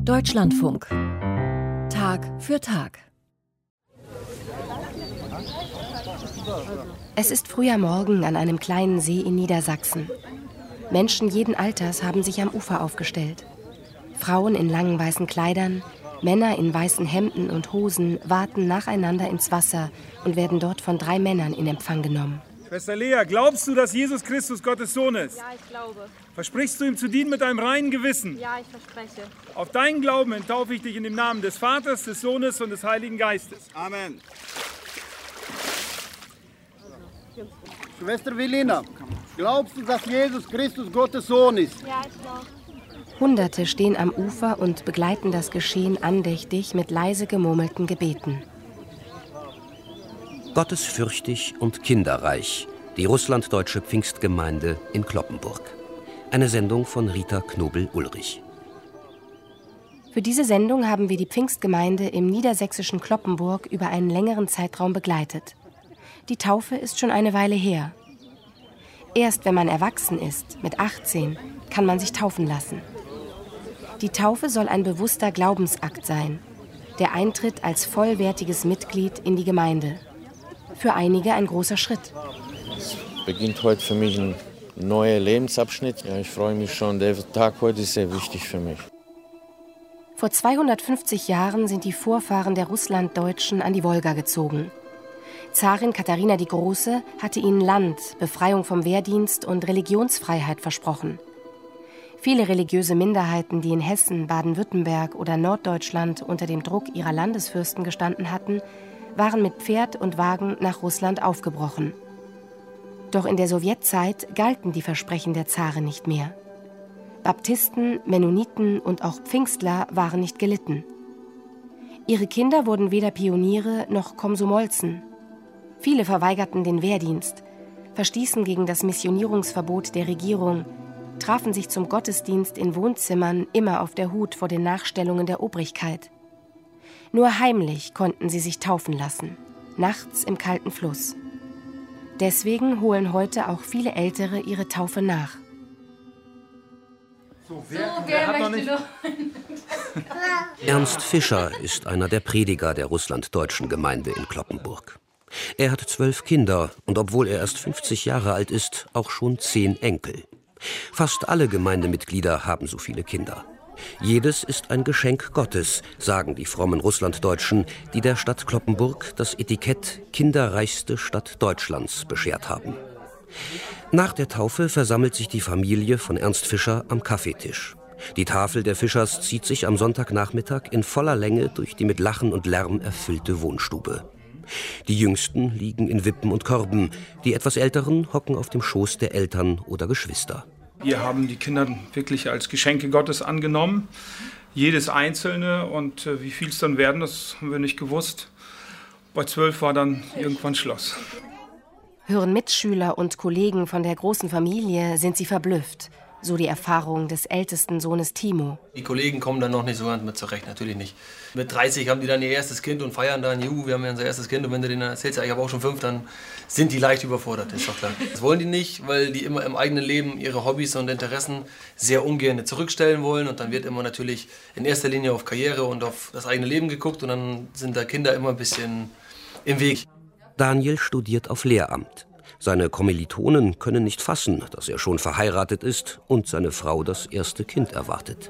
Deutschlandfunk. Tag für Tag. Es ist früher Morgen an einem kleinen See in Niedersachsen. Menschen jeden Alters haben sich am Ufer aufgestellt. Frauen in langen weißen Kleidern, Männer in weißen Hemden und Hosen warten nacheinander ins Wasser und werden dort von 3 Männern in Empfang genommen. Schwester Lea, glaubst du, dass Jesus Christus Gottes Sohn ist? Ja, ich glaube. Versprichst du ihm zu dienen mit einem reinen Gewissen? Ja, ich verspreche. Auf deinen Glauben hin taufe ich dich in dem Namen des Vaters, des Sohnes und des Heiligen Geistes. Amen. Schwester Wilina, glaubst du, dass Jesus Christus Gottes Sohn ist? Ja, ich glaube. Hunderte stehen am Ufer und begleiten das Geschehen andächtig mit leise gemurmelten Gebeten. Gottesfürchtig und kinderreich, die russlanddeutsche Pfingstgemeinde in Cloppenburg. Eine Sendung von Rita Knobel-Ulrich. Für diese Sendung haben wir die Pfingstgemeinde im niedersächsischen Cloppenburg über einen längeren Zeitraum begleitet. Die Taufe ist schon eine Weile her. Erst wenn man erwachsen ist, mit 18, kann man sich taufen lassen. Die Taufe soll ein bewusster Glaubensakt sein, der Eintritt als vollwertiges Mitglied in die Gemeinde. Für einige ein großer Schritt. Es beginnt heute für mich ein neuer Lebensabschnitt. Ja, ich freue mich schon, der Tag heute ist sehr wichtig für mich. Vor 250 Jahren sind die Vorfahren der Russlanddeutschen an die Wolga gezogen. Zarin Katharina die Große hatte ihnen Land, Befreiung vom Wehrdienst und Religionsfreiheit versprochen. Viele religiöse Minderheiten, die in Hessen, Baden-Württemberg oder Norddeutschland unter dem Druck ihrer Landesfürsten gestanden hatten, waren mit Pferd und Wagen nach Russland aufgebrochen. Doch in der Sowjetzeit galten die Versprechen der Zaren nicht mehr. Baptisten, Mennoniten und auch Pfingstler waren nicht gelitten. Ihre Kinder wurden weder Pioniere noch Komsomolzen. Viele verweigerten den Wehrdienst, verstießen gegen das Missionierungsverbot der Regierung, trafen sich zum Gottesdienst in Wohnzimmern immer auf der Hut vor den Nachstellungen der Obrigkeit. Nur heimlich konnten sie sich taufen lassen, nachts im kalten Fluss. Deswegen holen heute auch viele Ältere ihre Taufe nach. Wer hat noch nicht? Ernst Fischer ist einer der Prediger der russlanddeutschen Gemeinde in Cloppenburg. Er hat 12 Kinder und obwohl er erst 50 Jahre alt ist, auch schon 10 Enkel. Fast alle Gemeindemitglieder haben so viele Kinder. Jedes ist ein Geschenk Gottes, sagen die frommen Russlanddeutschen, die der Stadt Cloppenburg das Etikett kinderreichste Stadt Deutschlands beschert haben. Nach der Taufe versammelt sich die Familie von Ernst Fischer am Kaffeetisch. Die Tafel der Fischers zieht sich am Sonntagnachmittag in voller Länge durch die mit Lachen und Lärm erfüllte Wohnstube. Die Jüngsten liegen in Wippen und Körben, die etwas Älteren hocken auf dem Schoß der Eltern oder Geschwister. Wir haben die Kinder wirklich als Geschenke Gottes angenommen. Jedes einzelne. Und wie viel es dann werden, das haben wir nicht gewusst. Bei 12 war dann irgendwann Schluss. Hören Mitschüler und Kollegen von der großen Familie, sind sie verblüfft. So die Erfahrung des ältesten Sohnes Timo. Die Kollegen kommen dann noch nicht so ganz mit zurecht, natürlich nicht. Mit 30 haben die dann ihr erstes Kind und feiern dann, wir haben ja unser erstes Kind. Und wenn du denen erzählst, ich habe auch schon 5, dann sind die leicht überfordert, ist doch klar. Das wollen die nicht, weil die immer im eigenen Leben ihre Hobbys und Interessen sehr ungern zurückstellen wollen. Und dann wird immer natürlich in erster Linie auf Karriere und auf das eigene Leben geguckt. Und dann sind da Kinder immer ein bisschen im Weg. Daniel studiert auf Lehramt. Seine Kommilitonen können nicht fassen, dass er schon verheiratet ist und seine Frau das erste Kind erwartet.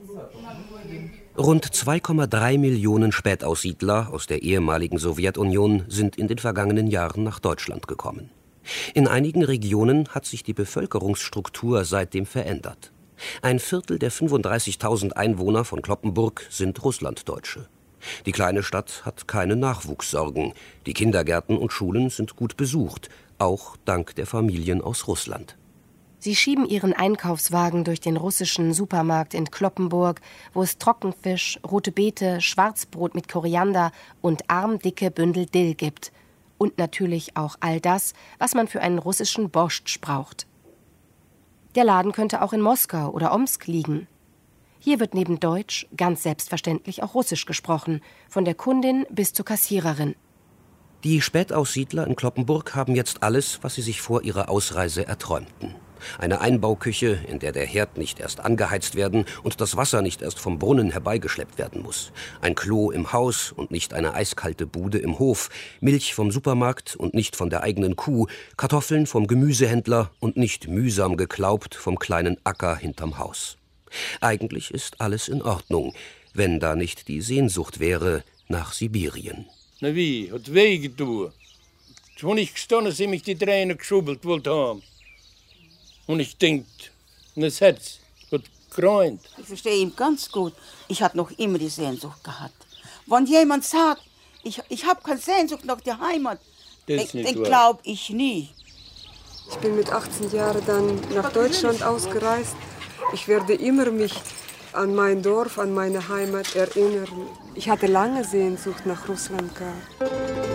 Rund 2,3 Millionen Spätaussiedler aus der ehemaligen Sowjetunion sind in den vergangenen Jahren nach Deutschland gekommen. In einigen Regionen hat sich die Bevölkerungsstruktur seitdem verändert. Ein Viertel der 35.000 Einwohner von Cloppenburg sind Russlanddeutsche. Die kleine Stadt hat keine Nachwuchssorgen. Die Kindergärten und Schulen sind gut besucht, auch dank der Familien aus Russland. Sie schieben ihren Einkaufswagen durch den russischen Supermarkt in Cloppenburg, wo es Trockenfisch, rote Beete, Schwarzbrot mit Koriander und armdicke Bündel Dill gibt. Und natürlich auch all das, was man für einen russischen Borscht braucht. Der Laden könnte auch in Moskau oder Omsk liegen. Hier wird neben Deutsch ganz selbstverständlich auch Russisch gesprochen, von der Kundin bis zur Kassiererin. Die Spätaussiedler in Cloppenburg haben jetzt alles, was sie sich vor ihrer Ausreise erträumten. Eine Einbauküche, in der der Herd nicht erst angeheizt werden und das Wasser nicht erst vom Brunnen herbeigeschleppt werden muss. Ein Klo im Haus und nicht eine eiskalte Bude im Hof. Milch vom Supermarkt und nicht von der eigenen Kuh. Kartoffeln vom Gemüsehändler und nicht mühsam geklaubt vom kleinen Acker hinterm Haus. Eigentlich ist alles in Ordnung, wenn da nicht die Sehnsucht wäre nach Sibirien. Na wie, hat wehgetan. Als ich gestanden, sind mich die Tränen geschubbelt wollte haben. Und ich denke, das Herz hat geräumt. Ich verstehe ihn ganz gut. Ich hatte noch immer die Sehnsucht gehabt. Wenn jemand sagt, ich habe keine Sehnsucht nach der Heimat, den glaube ich nie. Ich bin mit 18 Jahren dann nach Deutschland ausgereist. Ich werde immer mich an mein Dorf, an meine Heimat erinnern. Ich hatte lange Sehnsucht nach Russland gehabt.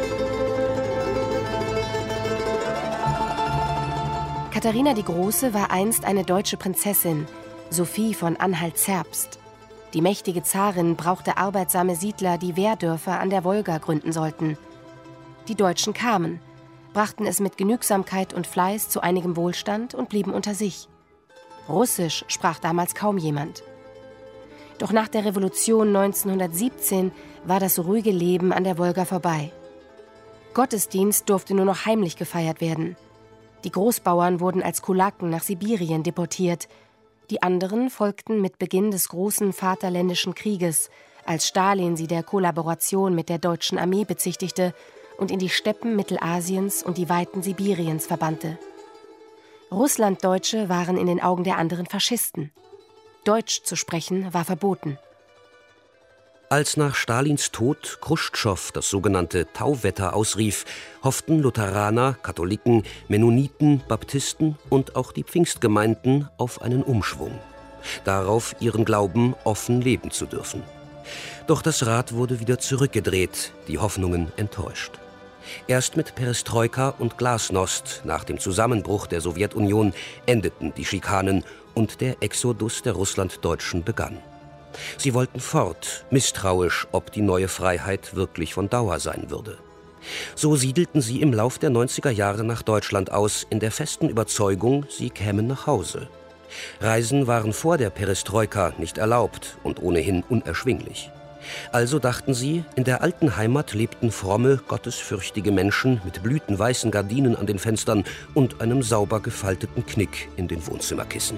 Katharina die Große war einst eine deutsche Prinzessin, Sophie von Anhalt-Zerbst. Die mächtige Zarin brauchte arbeitsame Siedler, die Wehrdörfer an der Wolga gründen sollten. Die Deutschen kamen, brachten es mit Genügsamkeit und Fleiß zu einigem Wohlstand und blieben unter sich. Russisch sprach damals kaum jemand. Doch nach der Revolution 1917 war das ruhige Leben an der Wolga vorbei. Gottesdienst durfte nur noch heimlich gefeiert werden. Die Großbauern wurden als Kulaken nach Sibirien deportiert. Die anderen folgten mit Beginn des großen Vaterländischen Krieges, als Stalin sie der Kollaboration mit der deutschen Armee bezichtigte und in die Steppen Mittelasiens und die Weiten Sibiriens verbannte. Russlanddeutsche waren in den Augen der anderen Faschisten. Deutsch zu sprechen war verboten. Als nach Stalins Tod Chruschtschow das sogenannte Tauwetter ausrief, hofften Lutheraner, Katholiken, Mennoniten, Baptisten und auch die Pfingstgemeinden auf einen Umschwung. Darauf, ihren Glauben offen leben zu dürfen. Doch das Rad wurde wieder zurückgedreht, die Hoffnungen enttäuscht. Erst mit Perestroika und Glasnost nach dem Zusammenbruch der Sowjetunion endeten die Schikanen und der Exodus der Russlanddeutschen begann. Sie wollten fort, misstrauisch, ob die neue Freiheit wirklich von Dauer sein würde. So siedelten sie im Lauf der 90er Jahre nach Deutschland aus, in der festen Überzeugung, sie kämen nach Hause. Reisen waren vor der Perestroika nicht erlaubt und ohnehin unerschwinglich. Also dachten sie, in der alten Heimat lebten fromme, gottesfürchtige Menschen mit blütenweißen Gardinen an den Fenstern und einem sauber gefalteten Knick in den Wohnzimmerkissen.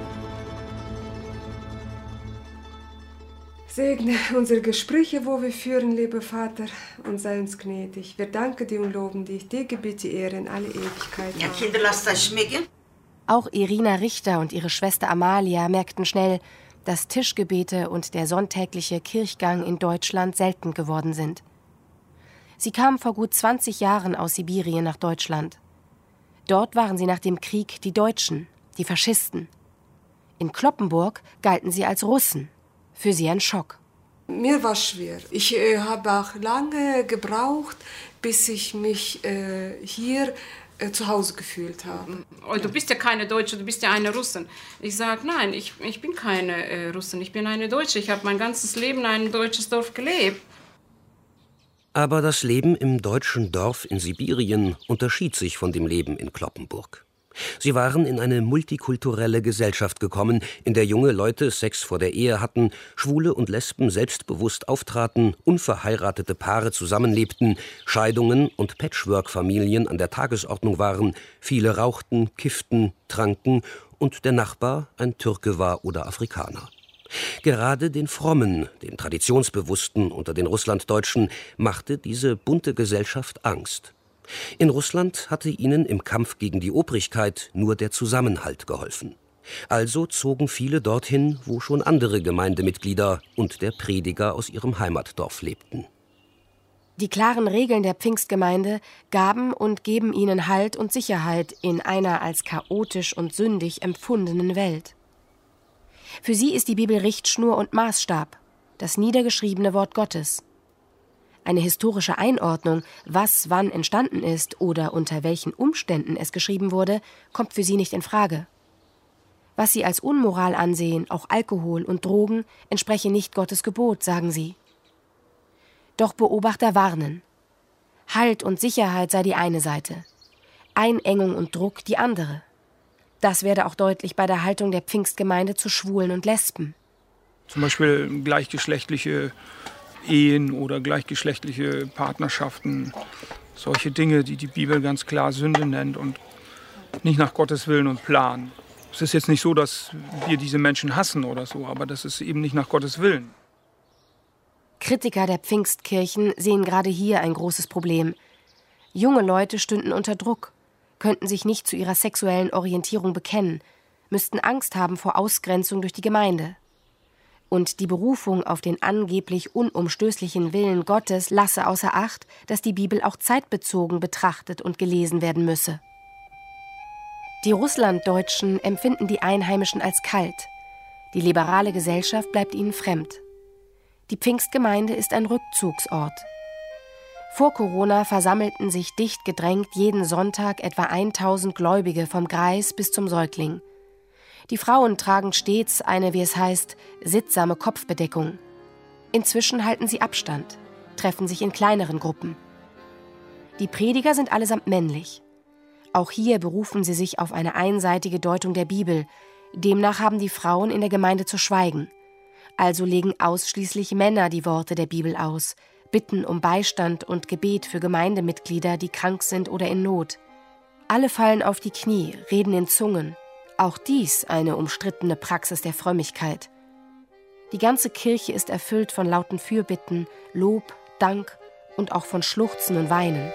Segne unsere Gespräche, wo wir führen, lieber Vater, und sei uns gnädig. Wir danken dir und loben dich. Dir gebiete Ehre in alle Ewigkeit. Ja, Kinder, lasst das schmecken. Auch Irina Richter und ihre Schwester Amalia merkten schnell, dass Tischgebete und der sonntägliche Kirchgang in Deutschland selten geworden sind. Sie kamen vor gut 20 Jahren aus Sibirien nach Deutschland. Dort waren sie nach dem Krieg die Deutschen, die Faschisten. In Cloppenburg galten sie als Russen. Für sie ein Schock. Mir war es schwer. Ich habe auch lange gebraucht, bis ich mich hier zu Hause gefühlt habe. Oh, du bist ja keine Deutsche, du bist ja eine Russin. Ich sage, nein, ich bin keine Russin, ich bin eine Deutsche. Ich habe mein ganzes Leben in einem deutschen Dorf gelebt. Aber das Leben im deutschen Dorf in Sibirien unterschied sich von dem Leben in Cloppenburg. Sie waren in eine multikulturelle Gesellschaft gekommen, in der junge Leute Sex vor der Ehe hatten, Schwule und Lesben selbstbewusst auftraten, unverheiratete Paare zusammenlebten, Scheidungen und Patchwork-Familien an der Tagesordnung waren, viele rauchten, kifften, tranken und der Nachbar ein Türke war oder Afrikaner. Gerade den Frommen, den Traditionsbewussten unter den Russlanddeutschen machte diese bunte Gesellschaft Angst. In Russland hatte ihnen im Kampf gegen die Obrigkeit nur der Zusammenhalt geholfen. Also zogen viele dorthin, wo schon andere Gemeindemitglieder und der Prediger aus ihrem Heimatdorf lebten. Die klaren Regeln der Pfingstgemeinde gaben und geben ihnen Halt und Sicherheit in einer als chaotisch und sündig empfundenen Welt. Für sie ist die Bibel Richtschnur und Maßstab, das niedergeschriebene Wort Gottes. Eine historische Einordnung, was wann entstanden ist oder unter welchen Umständen es geschrieben wurde, kommt für sie nicht in Frage. Was sie als Unmoral ansehen, auch Alkohol und Drogen, entspreche nicht Gottes Gebot, sagen sie. Doch Beobachter warnen. Halt und Sicherheit sei die eine Seite, Einengung und Druck die andere. Das werde auch deutlich bei der Haltung der Pfingstgemeinde zu Schwulen und Lesben. Zum Beispiel gleichgeschlechtliche Ehen oder gleichgeschlechtliche Partnerschaften. Solche Dinge, die die Bibel ganz klar Sünde nennt und nicht nach Gottes Willen und Plan. Es ist jetzt nicht so, dass wir diese Menschen hassen oder so, aber das ist eben nicht nach Gottes Willen. Kritiker der Pfingstkirchen sehen gerade hier ein großes Problem. Junge Leute stünden unter Druck, könnten sich nicht zu ihrer sexuellen Orientierung bekennen, müssten Angst haben vor Ausgrenzung durch die Gemeinde. Und die Berufung auf den angeblich unumstößlichen Willen Gottes lasse außer Acht, dass die Bibel auch zeitbezogen betrachtet und gelesen werden müsse. Die Russlanddeutschen empfinden die Einheimischen als kalt. Die liberale Gesellschaft bleibt ihnen fremd. Die Pfingstgemeinde ist ein Rückzugsort. Vor Corona versammelten sich dicht gedrängt jeden Sonntag etwa 1000 Gläubige vom Greis bis zum Säugling. Die Frauen tragen stets eine, wie es heißt, sittsame Kopfbedeckung. Inzwischen halten sie Abstand, treffen sich in kleineren Gruppen. Die Prediger sind allesamt männlich. Auch hier berufen sie sich auf eine einseitige Deutung der Bibel. Demnach haben die Frauen in der Gemeinde zu schweigen. Also legen ausschließlich Männer die Worte der Bibel aus, bitten um Beistand und Gebet für Gemeindemitglieder, die krank sind oder in Not. Alle fallen auf die Knie, reden in Zungen. Auch dies eine umstrittene Praxis der Frömmigkeit. Die ganze Kirche ist erfüllt von lauten Fürbitten, Lob, Dank und auch von Schluchzen und Weinen.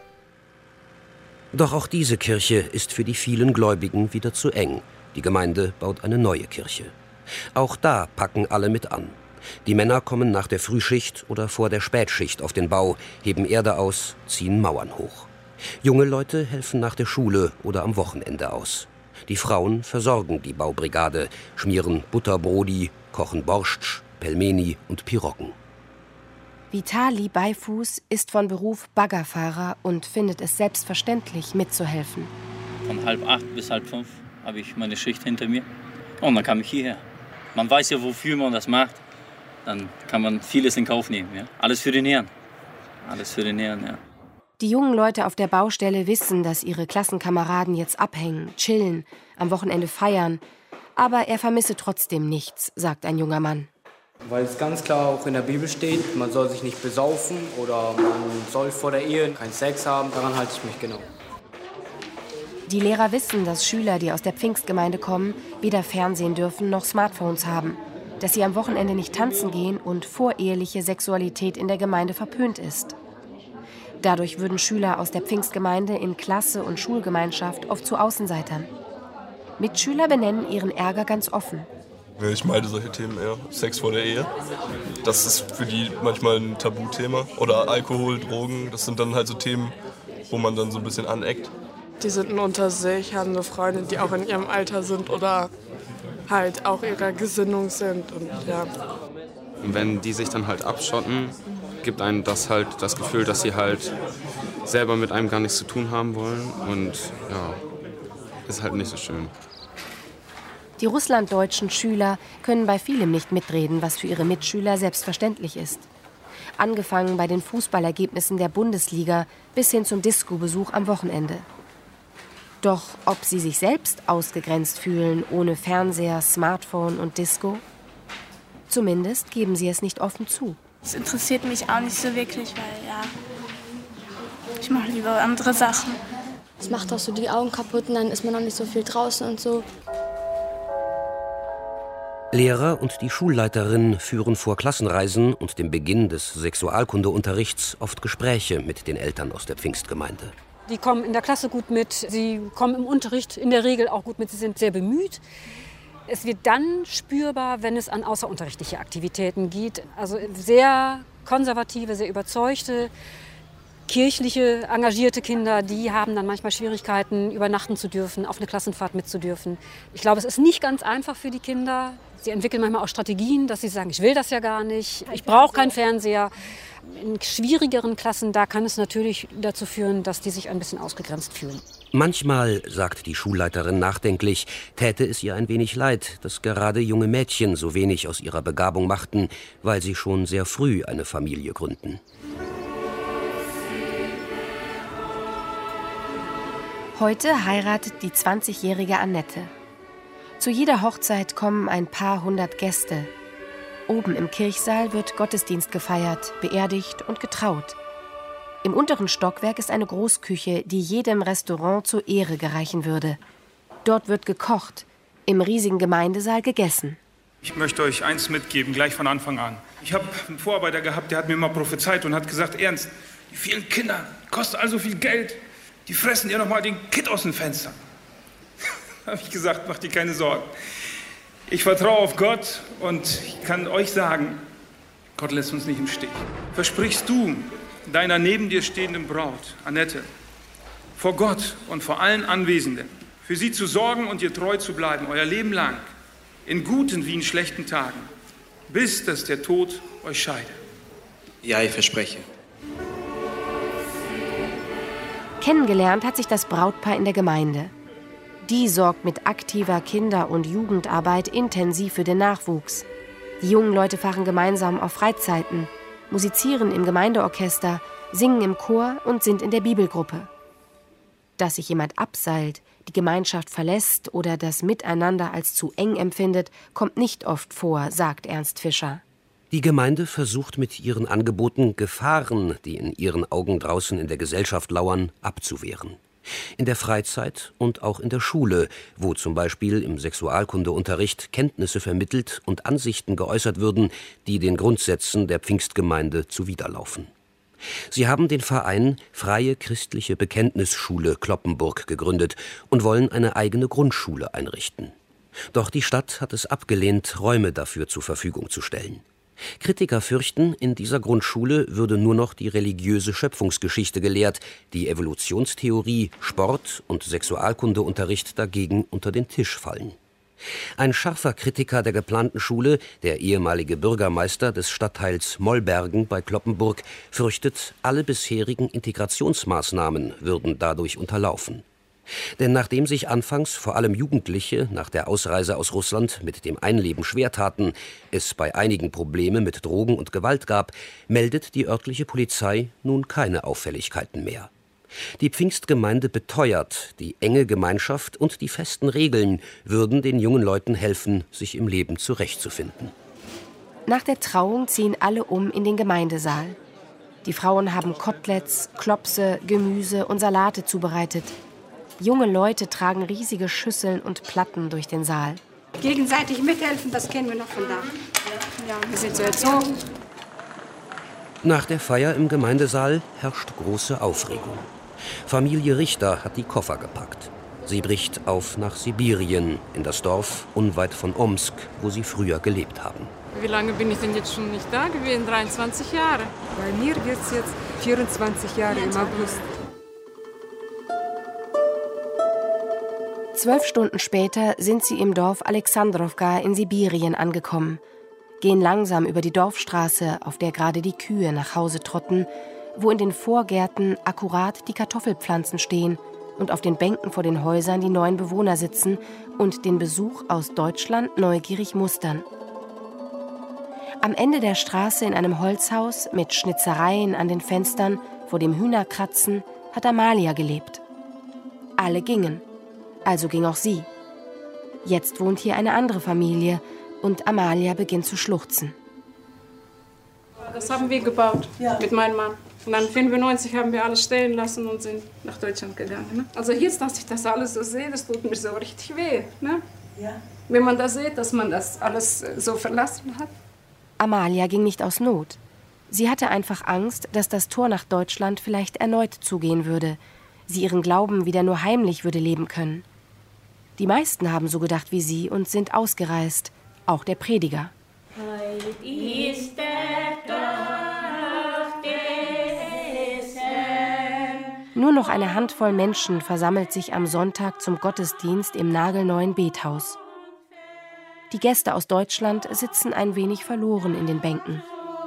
Doch auch diese Kirche ist für die vielen Gläubigen wieder zu eng. Die Gemeinde baut eine neue Kirche. Auch da packen alle mit an. Die Männer kommen nach der Frühschicht oder vor der Spätschicht auf den Bau, heben Erde aus, ziehen Mauern hoch. Junge Leute helfen nach der Schule oder am Wochenende aus. Die Frauen versorgen die Baubrigade, schmieren Butterbrodi, kochen Borscht, Pelmeni und Piroggen. Vitali Beifuß ist von Beruf Baggerfahrer und findet es selbstverständlich, mitzuhelfen. Von 7:30 bis 7:30 habe ich meine Schicht hinter mir. Und dann kam ich hierher. Man weiß ja, wofür man das macht. Dann kann man vieles in Kauf nehmen. Ja? Alles für den Herrn. Alles für den Herrn, ja. Die jungen Leute auf der Baustelle wissen, dass ihre Klassenkameraden jetzt abhängen, chillen, am Wochenende feiern. Aber er vermisse trotzdem nichts, sagt ein junger Mann. Weil es ganz klar auch in der Bibel steht, man soll sich nicht besaufen oder man soll vor der Ehe keinen Sex haben. Daran halte ich mich genau. Die Lehrer wissen, dass Schüler, die aus der Pfingstgemeinde kommen, weder Fernsehen dürfen noch Smartphones haben. Dass sie am Wochenende nicht tanzen gehen und voreheliche Sexualität in der Gemeinde verpönt ist. Dadurch würden Schüler aus der Pfingstgemeinde in Klasse und Schulgemeinschaft oft zu Außenseitern. Mitschüler benennen ihren Ärger ganz offen. Ich meide solche Themen eher. Sex vor der Ehe. Das ist für die manchmal ein Tabuthema. Oder Alkohol, Drogen. Das sind dann halt so Themen, wo man dann so ein bisschen aneckt. Die sind unter sich, haben eine Freundin, die auch in ihrem Alter sind oder halt auch ihrer Gesinnung sind. Und, ja. Und wenn die sich dann halt abschotten, gibt einem das halt das Gefühl, dass sie halt selber mit einem gar nichts zu tun haben wollen. Und ja, ist halt nicht so schön. Die russlanddeutschen Schüler können bei vielem nicht mitreden, was für ihre Mitschüler selbstverständlich ist. Angefangen bei den Fußballergebnissen der Bundesliga bis hin zum Disco-Besuch am Wochenende. Doch ob sie sich selbst ausgegrenzt fühlen ohne Fernseher, Smartphone und Disco? Zumindest geben sie es nicht offen zu. Es interessiert mich auch nicht so wirklich, weil ja, ich mache lieber andere Sachen. Es macht auch so die Augen kaputt und dann ist man noch nicht so viel draußen und so. Lehrer und die Schulleiterin führen vor Klassenreisen und dem Beginn des Sexualkundeunterrichts oft Gespräche mit den Eltern aus der Pfingstgemeinde. Die kommen in der Klasse gut mit, sie kommen im Unterricht in der Regel auch gut mit, sie sind sehr bemüht. Es wird dann spürbar, wenn es an außerunterrichtliche Aktivitäten geht. Also sehr konservative, sehr überzeugte, kirchliche, engagierte Kinder, die haben dann manchmal Schwierigkeiten, übernachten zu dürfen, auf eine Klassenfahrt mitzudürfen. Ich glaube, es ist nicht ganz einfach für die Kinder. Sie entwickeln manchmal auch Strategien, dass sie sagen, ich will das ja gar nicht, ich brauche keinen Fernseher. In schwierigeren Klassen, da kann es natürlich dazu führen, dass die sich ein bisschen ausgegrenzt fühlen. Manchmal, sagt die Schulleiterin nachdenklich, täte es ihr ein wenig leid, dass gerade junge Mädchen so wenig aus ihrer Begabung machten, weil sie schon sehr früh eine Familie gründen. Heute heiratet die 20-jährige Annette. Zu jeder Hochzeit kommen ein paar hundert Gäste. Oben im Kirchsaal wird Gottesdienst gefeiert, beerdigt und getraut. Im unteren Stockwerk ist eine Großküche, die jedem Restaurant zur Ehre gereichen würde. Dort wird gekocht, im riesigen Gemeindesaal gegessen. Ich möchte euch eins mitgeben, gleich von Anfang an. Ich habe einen Vorarbeiter gehabt, der hat mir mal prophezeit und hat gesagt, Ernst, die vielen Kinder kosten all so viel Geld, die fressen ihr noch mal den Kitt aus dem Fenster. Habe ich gesagt, mach dir keine Sorgen. Ich vertraue auf Gott und ich kann euch sagen, Gott lässt uns nicht im Stich. Versprichst du deiner neben dir stehenden Braut, Annette, vor Gott und vor allen Anwesenden, für sie zu sorgen und ihr treu zu bleiben, euer Leben lang, in guten wie in schlechten Tagen, bis dass der Tod euch scheide? Ja, ich verspreche. Kennengelernt hat sich das Brautpaar in der Gemeinde. Die sorgt mit aktiver Kinder- und Jugendarbeit intensiv für den Nachwuchs. Die jungen Leute fahren gemeinsam auf Freizeiten, musizieren im Gemeindeorchester, singen im Chor und sind in der Bibelgruppe. Dass sich jemand abseilt, die Gemeinschaft verlässt oder das Miteinander als zu eng empfindet, kommt nicht oft vor, sagt Ernst Fischer. Die Gemeinde versucht mit ihren Angeboten, Gefahren, die in ihren Augen draußen in der Gesellschaft lauern, abzuwehren. In der Freizeit und auch in der Schule, wo zum Beispiel im Sexualkundeunterricht Kenntnisse vermittelt und Ansichten geäußert würden, die den Grundsätzen der Pfingstgemeinde zuwiderlaufen. Sie haben den Verein Freie Christliche Bekenntnisschule Cloppenburg gegründet und wollen eine eigene Grundschule einrichten. Doch die Stadt hat es abgelehnt, Räume dafür zur Verfügung zu stellen. Kritiker fürchten, in dieser Grundschule würde nur noch die religiöse Schöpfungsgeschichte gelehrt, die Evolutionstheorie, Sport und Sexualkundeunterricht dagegen unter den Tisch fallen. Ein scharfer Kritiker der geplanten Schule, der ehemalige Bürgermeister des Stadtteils Mollbergen bei Cloppenburg, fürchtet, alle bisherigen Integrationsmaßnahmen würden dadurch unterlaufen. Denn nachdem sich anfangs vor allem Jugendliche nach der Ausreise aus Russland mit dem Einleben schwer taten, es bei einigen Probleme mit Drogen und Gewalt gab, meldet die örtliche Polizei nun keine Auffälligkeiten mehr. Die Pfingstgemeinde beteuert, die enge Gemeinschaft und die festen Regeln würden den jungen Leuten helfen, sich im Leben zurechtzufinden. Nach der Trauung ziehen alle in den Gemeindesaal. Die Frauen haben Koteletts, Klopse, Gemüse und Salate zubereitet. Junge Leute tragen riesige Schüsseln und Platten durch den Saal. Gegenseitig mithelfen, das kennen wir noch von da. Ja, wir sind so erzogen. Nach der Feier im Gemeindesaal herrscht große Aufregung. Familie Richter hat die Koffer gepackt. Sie bricht auf nach Sibirien, in das Dorf unweit von Omsk, wo sie früher gelebt haben. Wie lange bin ich denn jetzt schon nicht da gewesen? 23 Jahre. Bei mir wird es jetzt 24 Jahre im August. 12 Stunden später sind sie im Dorf Alexandrowka in Sibirien angekommen, gehen langsam über die Dorfstraße, auf der gerade die Kühe nach Hause trotten, wo in den Vorgärten akkurat die Kartoffelpflanzen stehen und auf den Bänken vor den Häusern die neuen Bewohner sitzen und den Besuch aus Deutschland neugierig mustern. Am Ende der Straße in einem Holzhaus mit Schnitzereien an den Fenstern vor dem Hühnerkratzen hat Amalia gelebt. Alle gingen. Also ging auch sie. Jetzt wohnt hier eine andere Familie und Amalia beginnt zu schluchzen. Das haben wir gebaut mit meinem Mann. Und dann 1995 haben wir alles stehen lassen und sind nach Deutschland gegangen. Ne? Also jetzt, dass ich das alles so sehe, das tut mir so richtig weh. Ne? Ja. Wenn man das sieht, dass man das alles so verlassen hat. Amalia ging nicht aus Not. Sie hatte einfach Angst, dass das Tor nach Deutschland vielleicht erneut zugehen würde. Sie ihren Glauben wieder nur heimlich würde leben können. Die meisten haben so gedacht wie sie und sind ausgereist, auch der Prediger. Nur noch eine Handvoll Menschen versammelt sich am Sonntag zum Gottesdienst im nagelneuen Bethaus. Die Gäste aus Deutschland sitzen ein wenig verloren in den Bänken.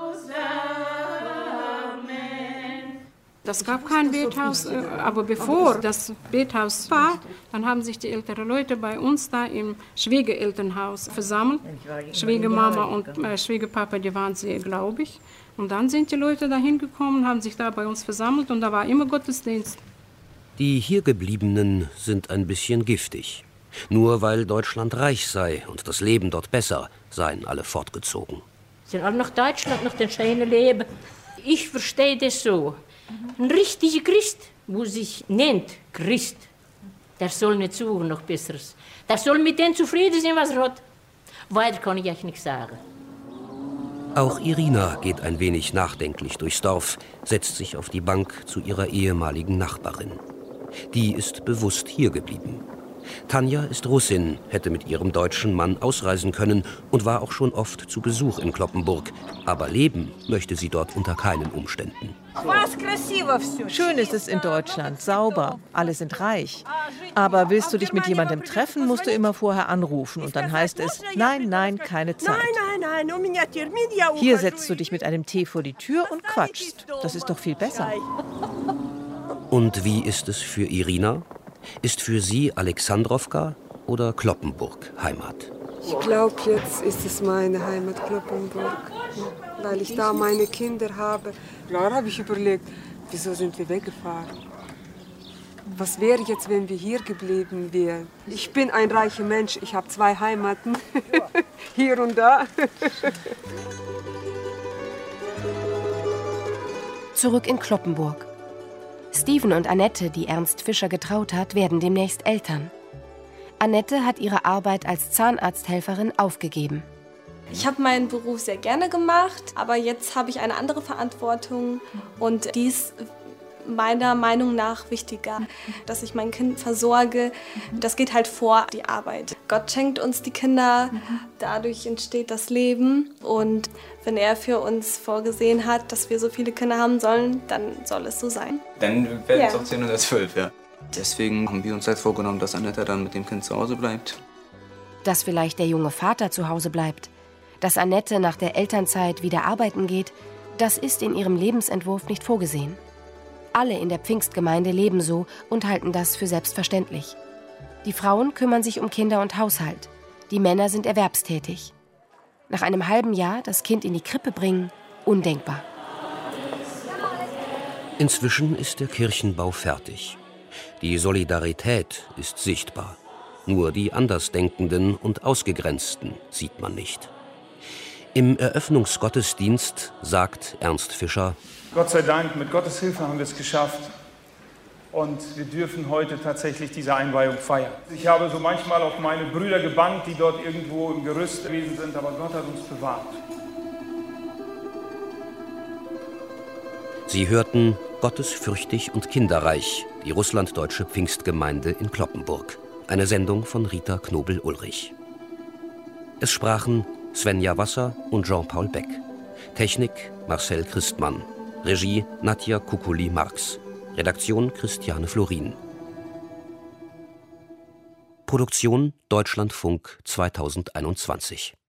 Das gab kein Bethaus, aber bevor das Bethaus war, dann haben sich die älteren Leute bei uns da im Schwiegerelternhaus versammelt. Schwiegermama und Schwiegerpapa, die waren sie, glaube ich. Und dann sind die Leute da hingekommen, haben sich da bei uns versammelt und da war immer Gottesdienst. Die Hiergebliebenen sind ein bisschen giftig. Nur weil Deutschland reich sei und das Leben dort besser, seien alle fortgezogen. Sind alle nach Deutschland, nach dem schönen Leben. Ich verstehe das so. Ein richtiger Christ, wo sich nennt Christ, der soll nicht suchen nach Besseres. Der soll mit dem zufrieden sein, was er hat. Weiter kann ich euch nicht sagen. Auch Irina geht ein wenig nachdenklich durchs Dorf, setzt sich auf die Bank zu ihrer ehemaligen Nachbarin. Die ist bewusst hier geblieben. Tanja ist Russin, hätte mit ihrem deutschen Mann ausreisen können und war auch schon oft zu Besuch in Cloppenburg. Aber leben möchte sie dort unter keinen Umständen. Schön ist es in Deutschland, sauber, alle sind reich. Aber willst du dich mit jemandem treffen, musst du immer vorher anrufen. Und dann heißt es, nein, nein, keine Zeit. Hier setzt du dich mit einem Tee vor die Tür und quatschst. Das ist doch viel besser. Und wie ist es für Irina? Ist für sie Alexandrowka oder Cloppenburg Heimat? Ich glaube, jetzt ist es meine Heimat Cloppenburg, weil ich da meine Kinder habe. Klar habe ich überlegt, wieso sind wir weggefahren? Was wäre jetzt, wenn wir hier geblieben wären? Ich bin ein reicher Mensch, ich habe 2 Heimaten, hier und da. Zurück in Cloppenburg. Steven und Annette, die Ernst Fischer getraut hat, werden demnächst Eltern. Annette hat ihre Arbeit als Zahnarzthelferin aufgegeben. Ich habe meinen Beruf sehr gerne gemacht, aber jetzt habe ich eine andere Verantwortung und die ist meiner Meinung nach wichtiger, dass ich mein Kind versorge. Das geht halt vor die Arbeit. Gott schenkt uns die Kinder, dadurch entsteht das Leben und wenn er für uns vorgesehen hat, dass wir so viele Kinder haben sollen, dann soll es so sein. Dann werden es auch 10 oder 12, ja. Deswegen haben wir uns halt vorgenommen, dass Annette dann mit dem Kind zu Hause bleibt. Dass vielleicht der junge Vater zu Hause bleibt, dass Annette nach der Elternzeit wieder arbeiten geht, das ist in ihrem Lebensentwurf nicht vorgesehen. Alle in der Pfingstgemeinde leben so und halten das für selbstverständlich. Die Frauen kümmern sich um Kinder und Haushalt. Die Männer sind erwerbstätig. Nach einem halben Jahr das Kind in die Krippe bringen, undenkbar. Inzwischen ist der Kirchenbau fertig. Die Solidarität ist sichtbar. Nur die Andersdenkenden und Ausgegrenzten sieht man nicht. Im Eröffnungsgottesdienst sagt Ernst Fischer: Gott sei Dank, mit Gottes Hilfe haben wir es geschafft. Und wir dürfen heute tatsächlich diese Einweihung feiern. Ich habe so manchmal auf meine Brüder gebannt, die dort irgendwo im Gerüst gewesen sind, aber Gott hat uns bewahrt. Sie hörten Gottesfürchtig und kinderreich, die russlanddeutsche Pfingstgemeinde in Cloppenburg. Eine Sendung von Rita Knobel-Ulrich. Es sprachen Svenja Wasser und Jean-Paul Beck. Technik Marcel Christmann. Regie Nadja Kukuli-Marx. Redaktion Christiane Florin. Produktion Deutschlandfunk 2021.